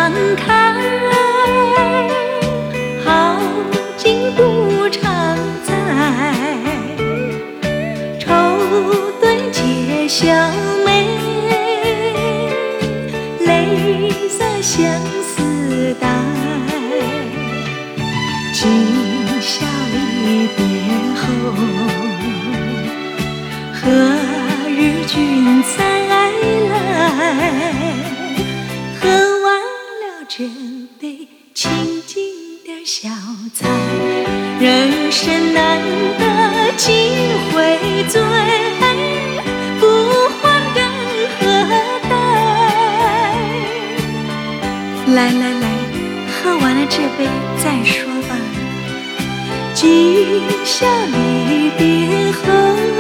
常开，好景不常在，愁对解笑眉，泪洒相思带。今宵离别后，何日君再来？喝完了这杯清静的小菜，人生难得几回醉，不欢更何待？来来来，喝完了这杯再说吧。今宵离别后。